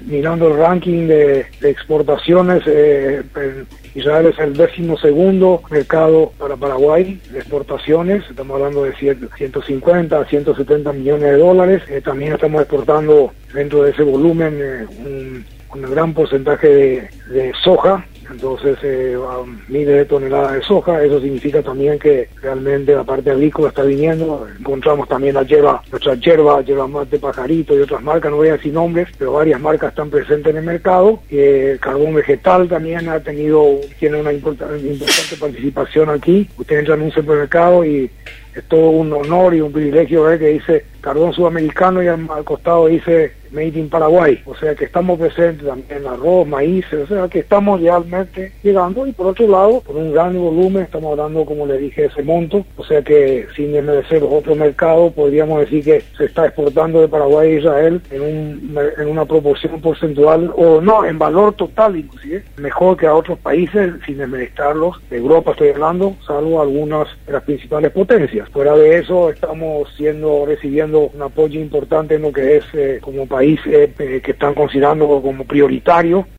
mirando el ranking de exportaciones, Israel es el 12º mercado para Paraguay de exportaciones. Estamos hablando de 150 a 170 millones de dólares. También estamos exportando dentro de ese volumen un gran porcentaje de soja. Entonces, miles de toneladas de soja. Eso significa también que realmente la parte agrícola está viniendo. Encontramos también nuestra yerba mate Pajarito y otras marcas, no voy a decir nombres, pero varias marcas están presentes en el mercado. El carbón vegetal también tiene una importante participación aquí. Usted entra en un supermercado y es todo un honor y un privilegio ver que dice carbón sudamericano y al costado dice Made in Paraguay. O sea que estamos presentes también en arroz, maíz, o sea que estamos realmente llegando. Y por otro lado, por un gran volumen, estamos hablando, como le dije, ese monto. O sea que sin desmerecer los otros mercados, podríamos decir que se está exportando de Paraguay a Israel en una proporción porcentual, o no, en valor total inclusive, mejor que a otros países, sin desmerecerlos. De Europa estoy hablando, salvo algunas de las principales potencias. Fuera de eso, estamos recibiendo un apoyo importante en lo que es como país que están considerando como prioritario